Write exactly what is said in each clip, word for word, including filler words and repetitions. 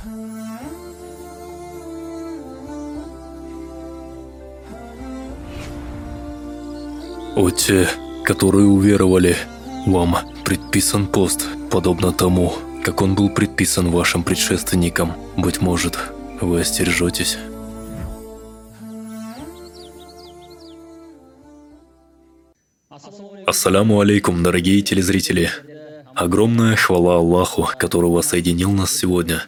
О те, которые уверовали, вам предписан пост, подобно тому, как он был предписан вашим предшественникам. Быть может, вы остережетесь. Ассаляму алейкум, дорогие телезрители. Огромная хвала Аллаху, который воссоединил нас сегодня.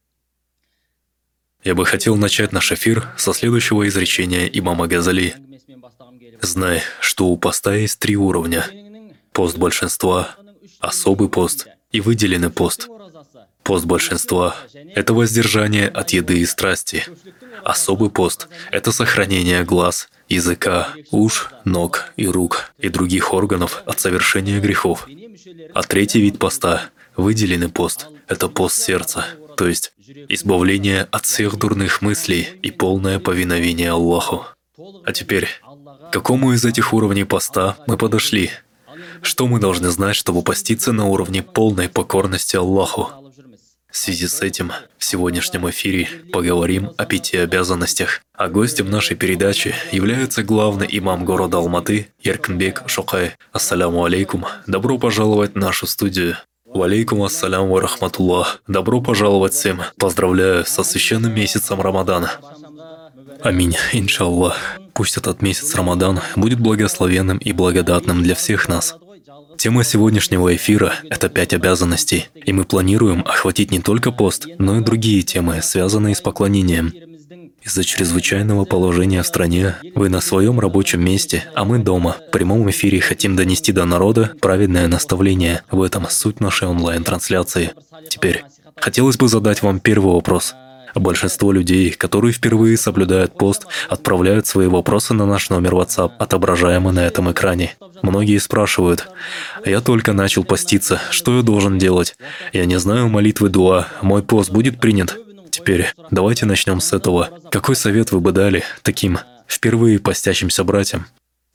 Я бы хотел начать наш эфир со следующего изречения имама Газали. Знай, что у поста есть три уровня. Пост большинства, особый пост и выделенный пост. Пост большинства – это воздержание от еды и страсти. Особый пост – это сохранение глаз, языка, уш, ног и рук и других органов от совершения грехов. А третий вид поста – выделенный пост – это пост сердца, то есть избавление от всех дурных мыслей и полное повиновение Аллаху. А теперь, к какому из этих уровней поста мы подошли? Что мы должны знать, чтобы поститься на уровне полной покорности Аллаху? В связи с этим в сегодняшнем эфире поговорим о пяти обязанностях. А гостем нашей передачи является главный имам города Алматы Еркинбек Шокай. Ассаляму алейкум. Добро пожаловать в нашу студию. Валейкум ассалям ва рахматуллах. Добро пожаловать всем. Поздравляю со священным месяцем Рамадана. Аминь, иншаллах. Пусть этот месяц Рамадан будет благословенным и благодатным для всех нас. Тема сегодняшнего эфира — это пять обязанностей, и мы планируем охватить не только пост, но и другие темы, связанные с поклонением. Из-за чрезвычайного положения в стране вы на своем рабочем месте, а мы дома. В прямом эфире хотим донести до народа праведное наставление. В этом суть нашей онлайн-трансляции. Теперь хотелось бы задать вам первый вопрос. Большинство людей, которые впервые соблюдают пост, отправляют свои вопросы на наш номер WhatsApp, отображаемый на этом экране. Многие спрашивают: «Я только начал поститься, что я должен делать? Я не знаю молитвы дуа, мой пост будет принят?» Теперь давайте начнем с этого. Какой совет вы бы дали таким впервые постящимся братьям?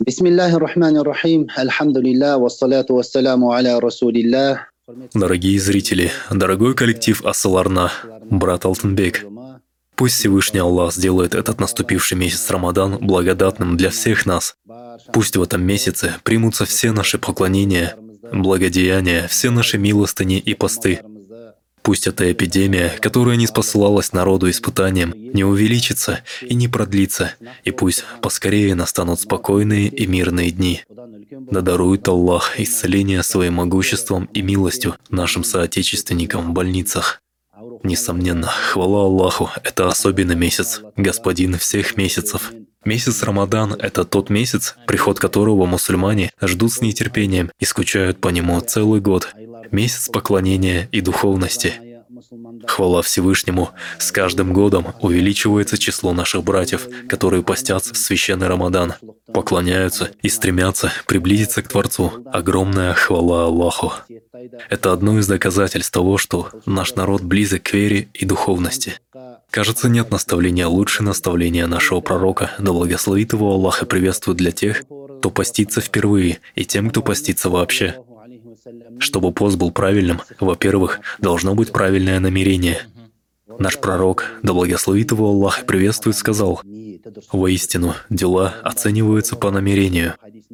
Дорогие зрители, дорогой коллектив Асыл-Арна, брат Алтынбек, пусть Всевышний Аллах сделает этот наступивший месяц Рамадан благодатным для всех нас. Пусть в этом месяце примутся все наши поклонения, благодеяния, все наши милостыни и посты. Пусть эта эпидемия, которая не спосылалась народу испытанием, не увеличится и не продлится, и пусть поскорее настанут спокойные и мирные дни. Да дарует Аллах исцеление своим могуществом и милостью нашим соотечественникам в больницах. Несомненно, хвала Аллаху — это особенный месяц, господин всех месяцев. Месяц Рамадан — это тот месяц, приход которого мусульмане ждут с нетерпением и скучают по нему целый год. Месяц поклонения и духовности. Хвала Всевышнему, с каждым годом увеличивается число наших братьев, которые постятся в священный Рамадан, поклоняются и стремятся приблизиться к Творцу. Огромная хвала Аллаху. Это одно из доказательств того, что наш народ близок к вере и духовности. Кажется, нет наставления лучше наставления нашего пророка, да благословит его Аллах и приветствует для тех, кто постится впервые, и тем, кто постится вообще. Чтобы пост был правильным, во-первых, должно быть правильное намерение. Наш пророк, да благословит его Аллах и приветствует, сказал: «Воистину, дела оцениваются по намерению».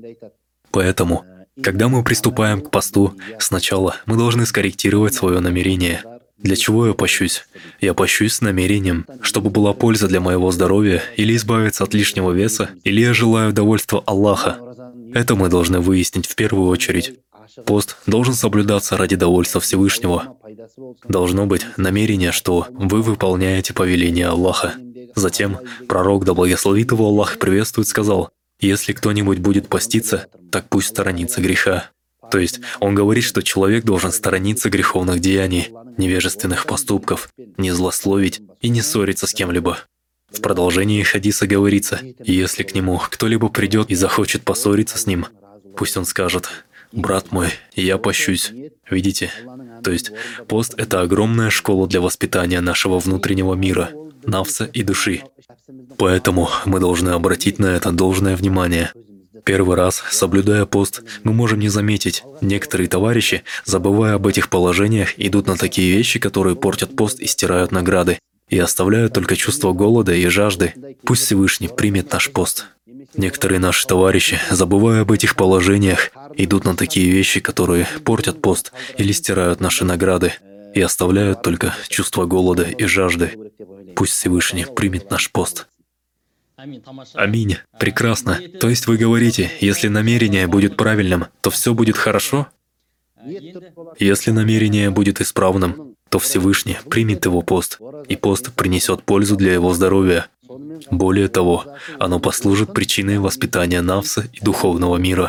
Поэтому, когда мы приступаем к посту, сначала мы должны скорректировать свое намерение. Для чего я пощусь? Я пощусь с намерением, чтобы была польза для моего здоровья, или избавиться от лишнего веса, или я желаю довольства Аллаха. Это мы должны выяснить в первую очередь. Пост должен соблюдаться ради довольства Всевышнего. Должно быть намерение, что вы выполняете повеление Аллаха. Затем пророк, да благословит его Аллах, приветствует, сказал: «Если кто-нибудь будет поститься, так пусть сторонится греха». То есть он говорит, что человек должен сторониться греховных деяний, невежественных поступков, не злословить и не ссориться с кем-либо. В продолжении хадиса говорится: «Если к нему кто-либо придет и захочет поссориться с ним, пусть он скажет: брат мой, я пощусь». Видите? То есть пост — это огромная школа для воспитания нашего внутреннего мира, нафса и души. Поэтому мы должны обратить на это должное внимание. Первый раз, соблюдая пост, мы можем не заметить. Некоторые товарищи, забывая об этих положениях, идут на такие вещи, которые портят пост и стирают награды, и оставляют только чувство голода и жажды. Пусть Всевышний примет наш пост. Некоторые наши товарищи, забывая об этих положениях, идут на такие вещи, которые портят пост или стирают наши награды, и оставляют только чувство голода и жажды. Пусть Всевышний примет наш пост. Аминь. Прекрасно. То есть вы говорите, если намерение будет правильным, то все будет хорошо? Если намерение будет исправным, то Всевышний примет его пост, и пост принесет пользу для его здоровья. Более того, оно послужит причиной воспитания нафса и духовного мира.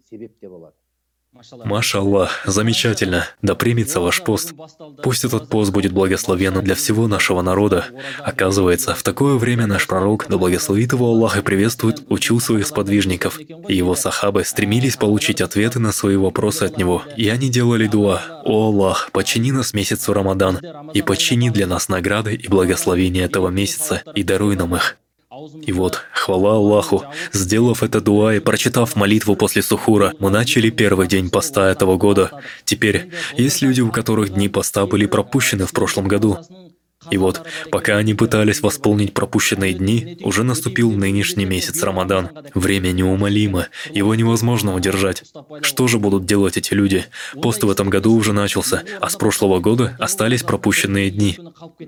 Маша Аллах, замечательно, да примется ваш пост. Пусть этот пост будет благословенным для всего нашего народа. Оказывается, в такое время наш пророк, да благословит его Аллах и приветствует, учил своих сподвижников, и его сахабы стремились получить ответы на свои вопросы от него. И они делали дуа: «О Аллах, подчини нас месяцу Рамадан, и подчини для нас награды и благословения этого месяца, и даруй нам их». И вот, хвала Аллаху, сделав это дуа и прочитав молитву после сухура, мы начали первый день поста этого года. Теперь, есть люди, у которых дни поста были пропущены в прошлом году. И вот, пока они пытались восполнить пропущенные дни, уже наступил нынешний месяц Рамадан. Время неумолимо, его невозможно удержать. Что же будут делать эти люди? Пост в этом году уже начался, а с прошлого года остались пропущенные дни.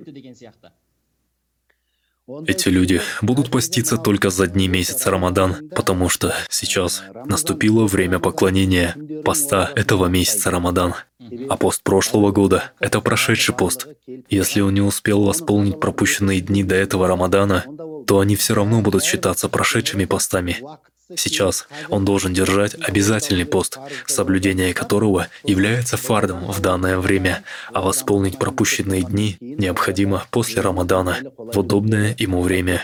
Эти люди будут поститься только за дни месяца Рамадан, потому что сейчас наступило время поклонения, поста этого месяца Рамадан. А пост прошлого года — это прошедший пост. Если он не успел восполнить пропущенные дни до этого Рамадана, то они все равно будут считаться прошедшими постами. Сейчас он должен держать обязательный пост, соблюдение которого является фардом в данное время, а восполнить пропущенные дни необходимо после Рамадана, в удобное ему время.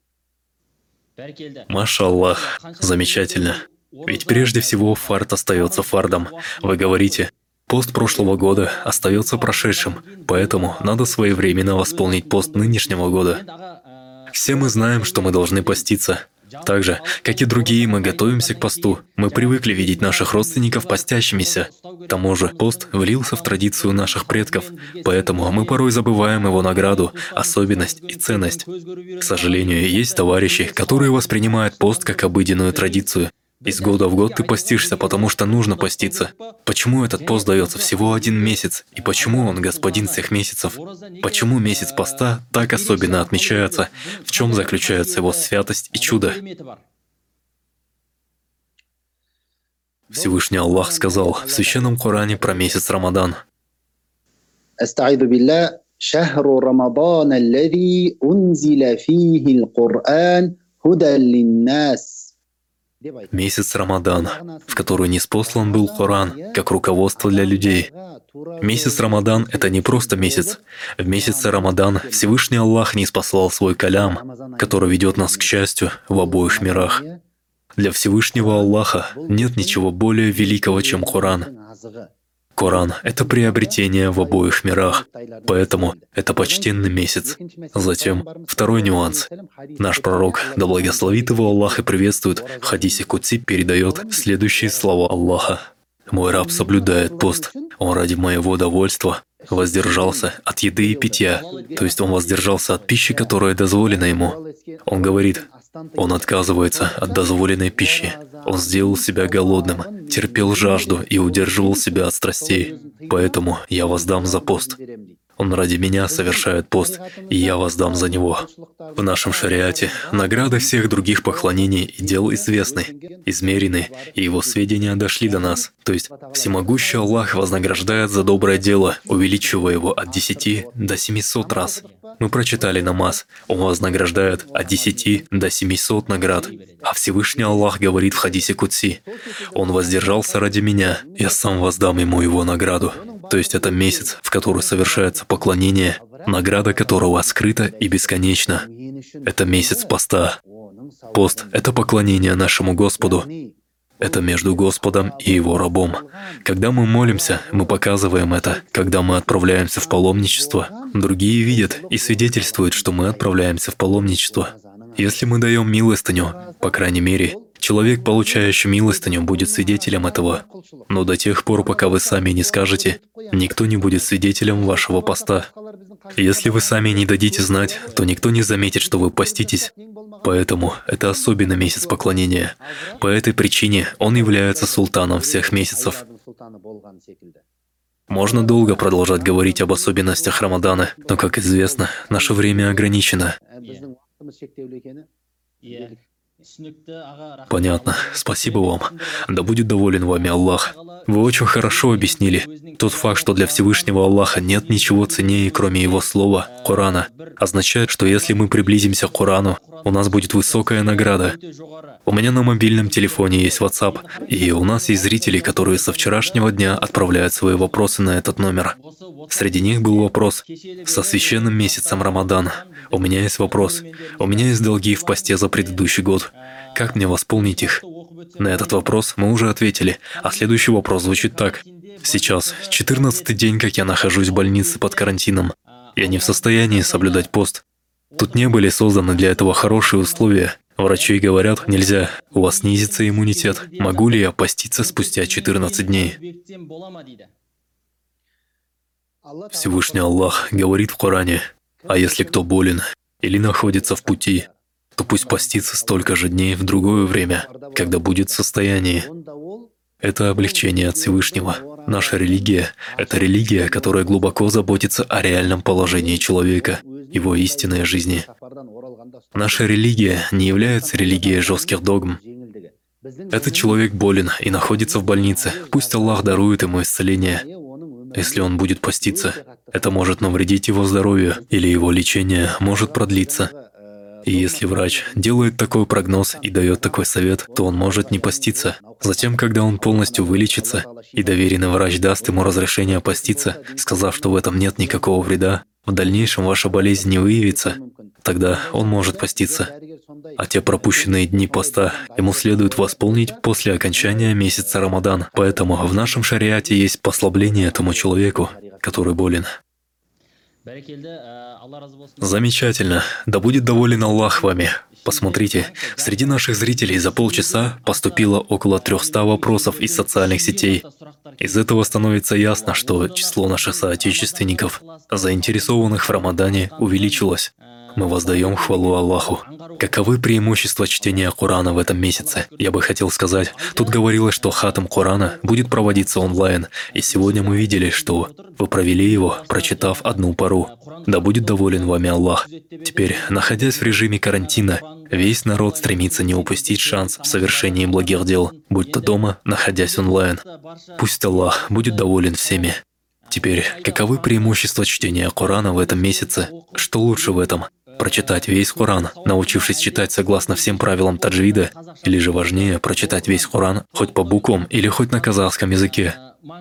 Маша Аллах, замечательно. Ведь прежде всего фард остается фардом. Вы говорите, пост прошлого года остается прошедшим, поэтому надо своевременно восполнить пост нынешнего года. Все мы знаем, что мы должны поститься. Так же, как и другие, мы готовимся к посту. Мы привыкли видеть наших родственников постящимися. К тому же пост влился в традицию наших предков, поэтому мы порой забываем его награду, особенность и ценность. К сожалению, есть товарищи, которые воспринимают пост как обыденную традицию. Из года в год ты постишься, потому что нужно поститься. Почему этот пост дается всего один месяц? И почему он господин всех месяцев? Почему месяц поста так особенно отмечается? В чем заключается его святость и чудо? Всевышний Аллах сказал в Священном Коране про месяц Рамадан. شهر رمضان الذي أنزل فيه القرآن هدى للناس. Месяц Рамадан, в который ниспослан был Коран, как руководство для людей. Месяц Рамадан — это не просто месяц. В месяце Рамадан Всевышний Аллах ниспослал свой калям, который ведет нас к счастью в обоих мирах. Для Всевышнего Аллаха нет ничего более великого, чем Коран. Коран — это приобретение в обоих мирах, поэтому это почтенный месяц. Затем второй нюанс. Наш пророк, да благословит его Аллах и приветствует, в хадисе Кудси передает следующие слова Аллаха. «Мой раб соблюдает пост, он ради моего довольства воздержался от еды и питья», то есть он воздержался от пищи, которая дозволена ему. Он говорит, он отказывается от дозволенной пищи. Он сделал себя голодным, терпел жажду и удерживал себя от страстей. Поэтому я воздам за пост. Он ради меня совершает пост, и я воздам за него. В нашем шариате награды всех других поклонений и дел известны, измерены, и его сведения дошли до нас. То есть всемогущий Аллах вознаграждает за доброе дело, увеличивая его от десяти до семисот раз. Мы прочитали намаз, он вознаграждает от десяти до семисот наград. А Всевышний Аллах говорит в хадисе Кудси, «Он воздержался ради меня, я сам воздам ему его награду». То есть это месяц, в который совершается поклонение, награда которого скрыта и бесконечна. Это месяц поста. Пост — это поклонение нашему Господу. Это между Господом и Его рабом. Когда мы молимся, мы показываем это. Когда мы отправляемся в паломничество, другие видят и свидетельствуют, что мы отправляемся в паломничество. Если мы даем милостыню, по крайней мере, Человек, получающий милостыню, будет свидетелем этого. Но до тех пор, пока вы сами не скажете, никто не будет свидетелем вашего поста. Если вы сами не дадите знать, то никто не заметит, что вы поститесь. Поэтому это особенный месяц поклонения. По этой причине он является султаном всех месяцев. Можно долго продолжать говорить об особенностях Рамадана, но, как известно, наше время ограничено. Понятно. Спасибо вам. Да будет доволен вами Аллах. Вы очень хорошо объяснили. Тот факт, что для Всевышнего Аллаха нет ничего ценнее, кроме Его Слова, Корана, означает, что если мы приблизимся к Корану, у нас будет высокая награда. У меня на мобильном телефоне есть WhatsApp, и у нас есть зрители, которые со вчерашнего дня отправляют свои вопросы на этот номер. Среди них был вопрос: «Со священным месяцем Рамадан у меня есть вопрос. У меня есть долги в посте за предыдущий год. Как мне восполнить их?» На этот вопрос мы уже ответили, а следующий вопрос звучит так. Сейчас четырнадцатый день, как я нахожусь в больнице под карантином. Я не в состоянии соблюдать пост. Тут не были созданы для этого хорошие условия. Врачи говорят, нельзя, у вас снизится иммунитет. Могу ли я поститься спустя четырнадцать дней? Всевышний Аллах говорит в Коране: «А если кто болен или находится в пути, то пусть постится столько же дней в другое время, когда будет в состоянии». Это облегчение от Всевышнего. Наша религия — это религия, которая глубоко заботится о реальном положении человека, его истинной жизни. Наша религия не является религией жестких догм. Этот человек болен и находится в больнице. Пусть Аллах дарует ему исцеление. Если он будет поститься, это может навредить его здоровью, или его лечение может продлиться. И если врач делает такой прогноз и дает такой совет, то он может не поститься. Затем, когда он полностью вылечится, и доверенный врач даст ему разрешение поститься, сказав, что в этом нет никакого вреда, в дальнейшем ваша болезнь не выявится, тогда он может поститься. А те пропущенные дни поста ему следует восполнить после окончания месяца Рамадан. Поэтому в нашем шариате есть послабление этому человеку, который болен. Замечательно. Да будет доволен Аллах вами. Посмотрите, среди наших зрителей за полчаса поступило около трёхсот вопросов из социальных сетей. Из этого становится ясно, что число наших соотечественников, заинтересованных в Рамадане, увеличилось. Мы воздаем хвалу Аллаху. Каковы преимущества чтения Корана в этом месяце? Я бы хотел сказать, тут говорилось, что хатам Корана будет проводиться онлайн, и сегодня мы видели, что вы провели его, прочитав одну пару. Да будет доволен вами Аллах. Теперь, находясь в режиме карантина, весь народ стремится не упустить шанс в совершении благих дел, будь то дома, находясь онлайн. Пусть Аллах будет доволен всеми. Теперь, каковы преимущества чтения Корана в этом месяце? Что лучше в этом? Прочитать весь Коран, научившись читать согласно всем правилам таджвида, или же важнее прочитать весь Коран хоть по буквам или хоть на казахском языке?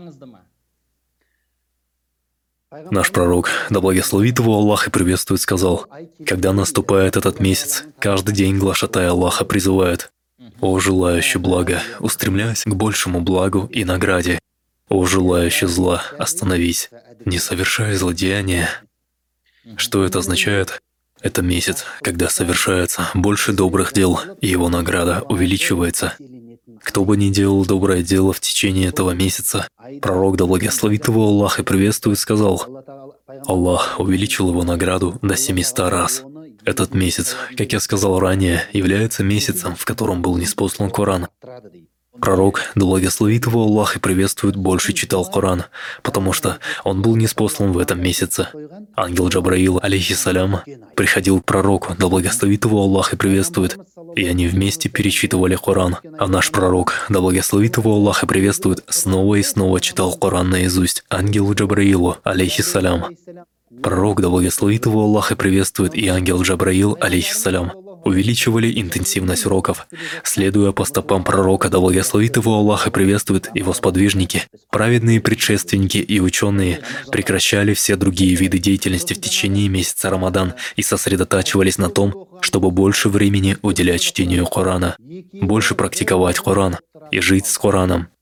Наш пророк, да благословит его Аллах и приветствует, сказал: «Когда наступает этот месяц, каждый день глашатай Аллаха призывает: «О желающий блага, устремляйся к большему благу и награде. О желающий зла, остановись, не совершай злодеяния». Что это означает? Это месяц, когда совершается больше добрых дел, и его награда увеличивается. Кто бы ни делал доброе дело в течение этого месяца, пророк, да благословит его Аллах и приветствует, сказал: Аллах увеличил его награду до семисот раз. Этот месяц, как я сказал ранее, является месяцем, в котором был ниспослан Коран. Пророк, да благословит его Аллах и приветствует, больше читал Коран, потому что он был ниспослан в этом месяце. Ангел Джабраил, алейхиссалям, приходил к пророку, да благословит его Аллах и приветствует, и они вместе перечитывали Коран. А наш пророк, да благословит его Аллах и приветствует, снова и снова читал Коран наизусть ангелу Джабраилу, алейхиссалям. Пророк, да благословит его Аллах и приветствует, и ангел Джабраил, алейхиссалям, увеличивали интенсивность уроков, следуя по стопам пророка, да благословит его Аллах и приветствует, его сподвижники, праведные предшественники и ученые прекращали все другие виды деятельности в течение месяца Рамадан и сосредотачивались на том, чтобы больше времени уделять чтению Корана, больше практиковать Коран и жить с Кораном.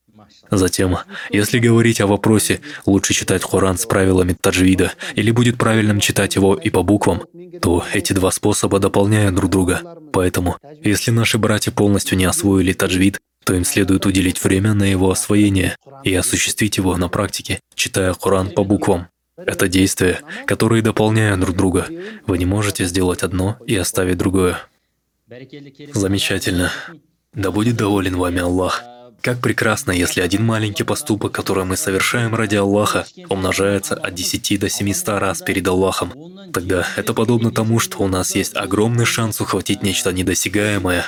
Затем, если говорить о вопросе, лучше читать Коран с правилами таджвида или будет правильным читать его и по буквам, то эти два способа дополняют друг друга. Поэтому, если наши братья полностью не освоили таджвид, то им следует уделить время на его освоение и осуществить его на практике, читая Коран по буквам. Это действия, которые дополняют друг друга. Вы не можете сделать одно и оставить другое. Замечательно. Да будет доволен вами Аллах. Как прекрасно, если один маленький поступок, который мы совершаем ради Аллаха, умножается от десяти до семисот раз перед Аллахом. Тогда это подобно тому, что у нас есть огромный шанс ухватить нечто недосягаемое.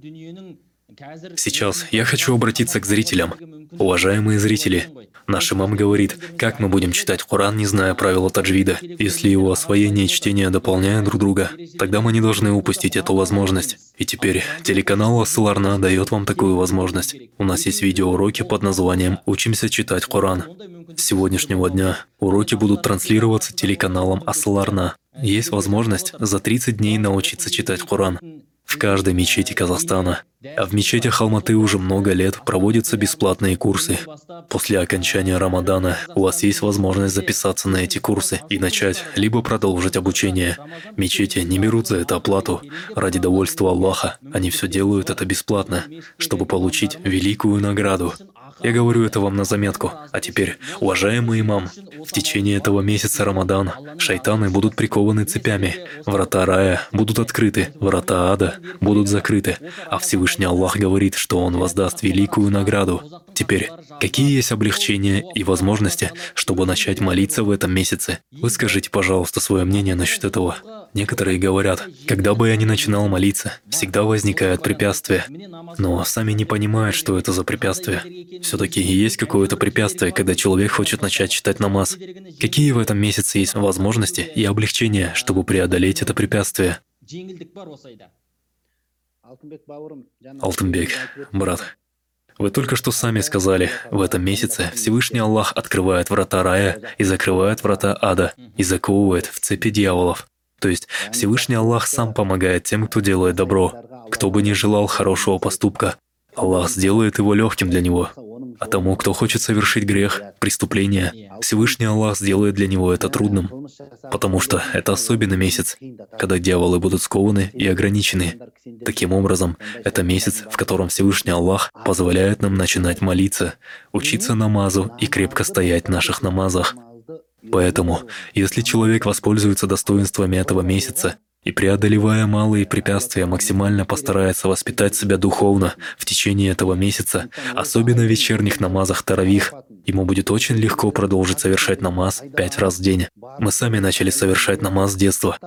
Сейчас я хочу обратиться к зрителям. Уважаемые зрители, наш имам говорит, как мы будем читать Коран, не зная правила таджвида. Если его освоение и чтение дополняют друг друга, тогда мы не должны упустить эту возможность. И теперь телеканал Асыл-Арна дает вам такую возможность. У нас есть видеоуроки под названием «Учимся читать Коран». С сегодняшнего дня уроки будут транслироваться телеканалом Асыл-Арна. Есть возможность за тридцать дней научиться читать Коран в каждой мечети Казахстана. А в мечетях Алматы уже много лет проводятся бесплатные курсы. После окончания Рамадана у вас есть возможность записаться на эти курсы и начать, либо продолжить обучение. Мечети не берут за это оплату. Ради довольства Аллаха они все делают это бесплатно, чтобы получить великую награду. Я говорю это вам на заметку. А теперь, уважаемый имам, в течение этого месяца Рамадан шайтаны будут прикованы цепями, врата рая будут открыты, врата ада будут закрыты, а Всевышний Аллах говорит, что Он воздаст великую награду. Теперь, какие есть облегчения и возможности, чтобы начать молиться в этом месяце? Вы скажите, пожалуйста, свое мнение насчет этого. Некоторые говорят, когда бы я ни начинал молиться, всегда возникает препятствие, но сами не понимают, что это за препятствие. Все-таки есть какое-то препятствие, когда человек хочет начать читать намаз. Какие в этом месяце есть возможности и облегчения, чтобы преодолеть это препятствие? Алтынбек, брат, вы только что сами сказали, в этом месяце Всевышний Аллах открывает врата рая и закрывает врата ада и заковывает в цепи дьяволов. То есть Всевышний Аллах сам помогает тем, кто делает добро. Кто бы ни желал хорошего поступка, Аллах сделает его легким для него. А тому, кто хочет совершить грех, преступление, Всевышний Аллах сделает для него это трудным. Потому что это особенный месяц, когда дьяволы будут скованы и ограничены. Таким образом, это месяц, в котором Всевышний Аллах позволяет нам начинать молиться, учиться намазу и крепко стоять в наших намазах. Поэтому, если человек воспользуется достоинствами этого месяца и, преодолевая малые препятствия, максимально постарается воспитать себя духовно в течение этого месяца, особенно в вечерних намазах таравих, ему будет очень легко продолжить совершать намаз пять раз в день. Мы сами начали совершать намаз с детства.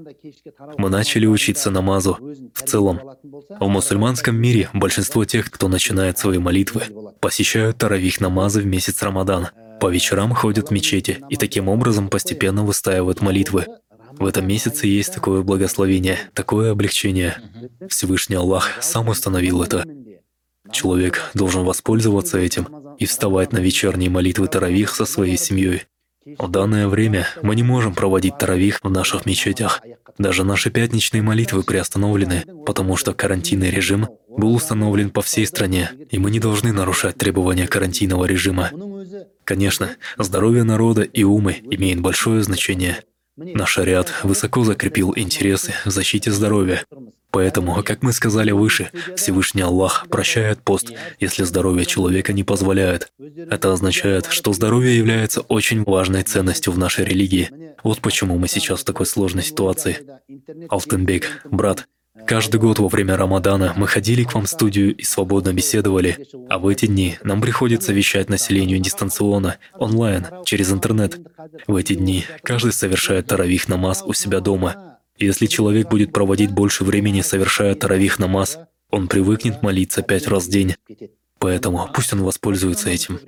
Мы начали учиться намазу в целом. В мусульманском мире большинство тех, кто начинает свои молитвы, посещают таравих намазы в месяц Рамадан. По вечерам ходят в мечети и таким образом постепенно выстаивают молитвы. В этом месяце есть такое благословение, такое облегчение. Всевышний Аллах сам установил это. Человек должен воспользоваться этим и вставать на вечерние молитвы таравих со своей семьей. В данное время мы не можем проводить таравих в наших мечетях. Даже наши пятничные молитвы приостановлены, потому что карантинный режим был установлен по всей стране, и мы не должны нарушать требования карантинного режима. Конечно, здоровье народа и умы имеет большое значение. Наш шариат высоко закрепил интересы в защите здоровья. Поэтому, как мы сказали выше, Всевышний Аллах прощает пост, если здоровье человека не позволяет. Это означает, что здоровье является очень важной ценностью в нашей религии. Вот почему мы сейчас в такой сложной ситуации. Алтынбек, брат, каждый год во время Рамадана мы ходили к вам в студию и свободно беседовали, а в эти дни нам приходится вещать населению дистанционно, онлайн, через интернет. В эти дни каждый совершает таравих намаз у себя дома. Если человек будет проводить больше времени, совершая таравих намаз, он привыкнет молиться пять раз в день. Поэтому пусть он воспользуется этим.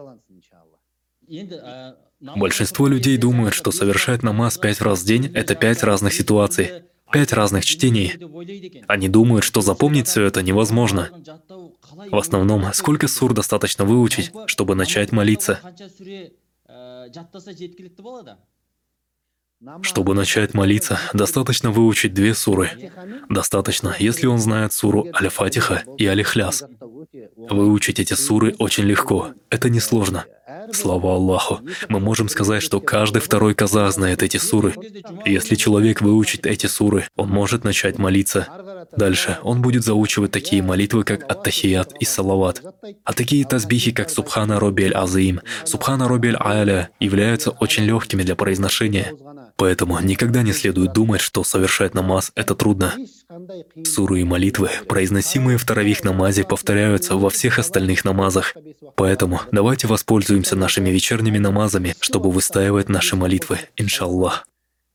Большинство людей думают, что совершать намаз пять раз в день — это пять разных ситуаций, пять разных чтений. Они думают, что запомнить все это невозможно. В основном, сколько сур достаточно выучить, чтобы начать молиться? Чтобы начать молиться, достаточно выучить две суры. Достаточно, если он знает суру Аль-Фатиха и Аль-Ихляс. Выучить эти суры очень легко. Это несложно. Слава Аллаху. Мы можем сказать, что каждый второй казах знает эти суры. И если человек выучит эти суры, он может начать молиться. Дальше он будет заучивать такие молитвы, как Ат-Тахият и Салават. А такие тазбихи, как Субхана Роббиль Азим, Субхана Роббиль А'ля, являются очень легкими для произношения. Поэтому никогда не следует думать, что совершать намаз — это трудно. Суры и молитвы, произносимые в таравих намазе, повторяются во всех остальных намазах. Поэтому давайте воспользуемся нашими вечерними намазами, чтобы выстаивать наши молитвы, иншаллах.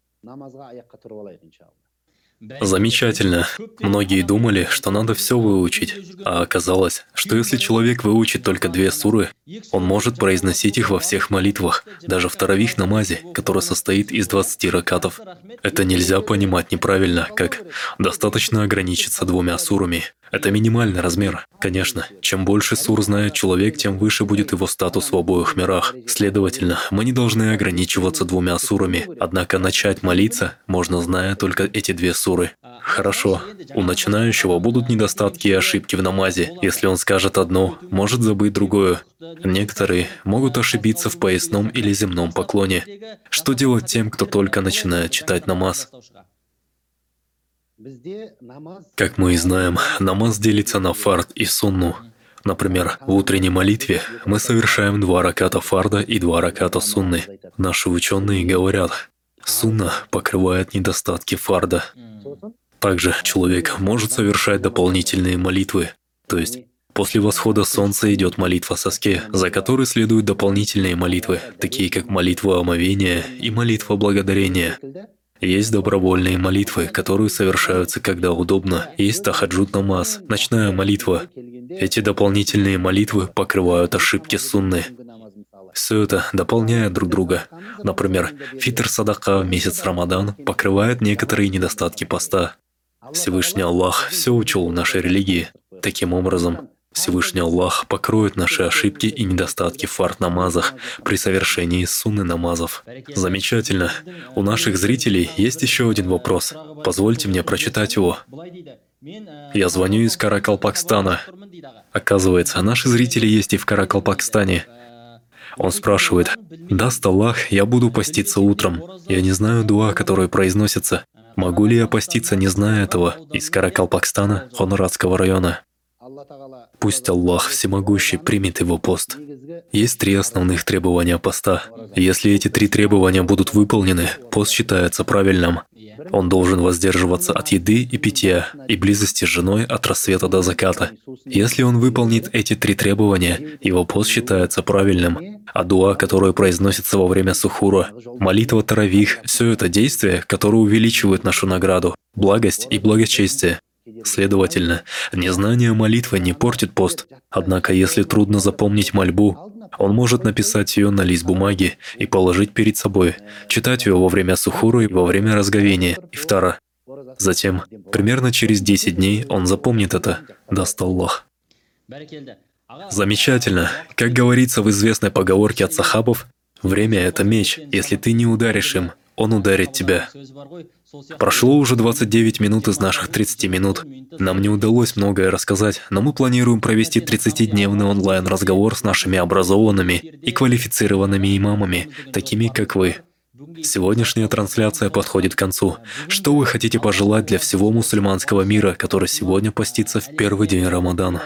Замечательно. Многие думали, что надо все выучить, а оказалось, что если человек выучит только две суры, он может произносить их во всех молитвах, даже в таравих намазе, который состоит из двадцати ракатов. Это нельзя понимать неправильно, как «достаточно ограничиться двумя сурами». Это минимальный размер. Конечно, чем больше сур знает человек, тем выше будет его статус в обоих мирах. Следовательно, мы не должны ограничиваться двумя сурами, однако начать молиться можно, зная только эти две суры. Хорошо, у начинающего будут недостатки и ошибки в намазе. Если он скажет одно, может забыть другое. Некоторые могут ошибиться в поясном или земном поклоне. Что делать тем, кто только начинает читать намаз? Как мы и знаем, намаз делится на фард и сунну. Например, в утренней молитве мы совершаем два раката фарда и два раката сунны. Наши ученые говорят, сунна покрывает недостатки фарда. Также человек может совершать дополнительные молитвы, то есть после восхода солнца идет молитва соске, за которой следуют дополнительные молитвы, такие как молитва омовения и молитва благодарения. Есть добровольные молитвы, которые совершаются когда удобно. Есть тахаджуд намаз, ночная молитва. Эти дополнительные молитвы покрывают ошибки сунны. Все это дополняет друг друга. Например, фитр садака в месяц Рамадан покрывает некоторые недостатки поста. Всевышний Аллах все учил в нашей религии. Таким образом, Всевышний Аллах покроет наши ошибки и недостатки в фард-намазах при совершении сунны намазов. Замечательно. У наших зрителей есть еще один вопрос. Позвольте мне прочитать его. Я звоню из Каракалпакстана. Оказывается, наши зрители есть и в Каракалпакстане. Он спрашивает, «Даст Аллах, я буду поститься утром. Я не знаю дуа, которое произносится. Могу ли я поститься, не зная этого?» Из Каракалпакстана, Хонорадского района. Пусть Аллах Всемогущий примет его пост. Есть три основных требования поста. Если эти три требования будут выполнены, пост считается правильным. Он должен воздерживаться от еды и питья и близости с женой от рассвета до заката. Если он выполнит эти три требования, его пост считается правильным. А дуа, которое произносится во время сухура, молитва таравих — все это действия, которые увеличивают нашу награду, благость и благочестие. Следовательно, незнание молитвы не портит пост. Однако, если трудно запомнить мольбу, он может написать ее на лист бумаги и положить перед собой, читать ее во время сухура и во время разговения, ифтара. Затем, примерно через десять дней, он запомнит это, даст Аллах. Замечательно. Как говорится в известной поговорке от сахабов, время — это меч. Если ты не ударишь им, он ударит тебя. Прошло уже двадцать девять минут из наших тридцати минут. Нам не удалось многое рассказать, но мы планируем провести тридцатидневный онлайн-разговор с нашими образованными и квалифицированными имамами, такими как вы. Сегодняшняя трансляция подходит к концу. Что вы хотите пожелать для всего мусульманского мира, который сегодня постится в первый день Рамадана?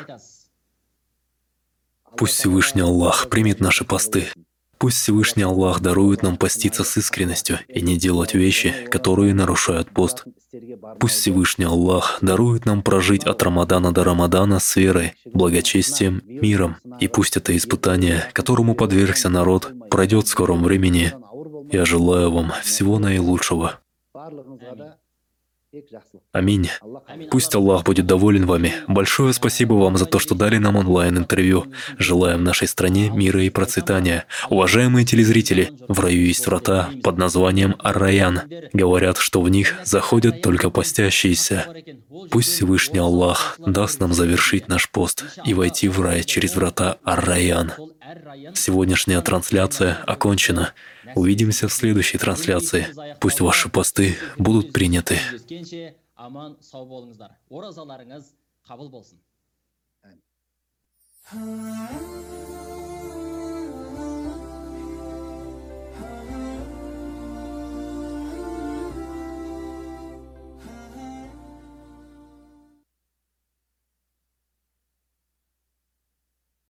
Пусть Всевышний Аллах примет наши посты. Пусть Всевышний Аллах дарует нам поститься с искренностью и не делать вещи, которые нарушают пост. Пусть Всевышний Аллах дарует нам прожить от Рамадана до Рамадана с верой, благочестием, миром. И пусть это испытание, которому подвергся народ, пройдет в скором времени. Я желаю вам всего наилучшего. Аминь. Пусть Аллах будет доволен вами. Большое спасибо вам за то, что дали нам онлайн-интервью. Желаем нашей стране мира и процветания. Уважаемые телезрители, в раю есть врата под названием Ар-Райян. Говорят, что в них заходят только постящиеся. Пусть Всевышний Аллах даст нам завершить наш пост и войти в рай через врата Ар-Райян. Сегодняшняя трансляция окончена. Увидимся в следующей трансляции. Пусть ваши посты будут приняты. Ah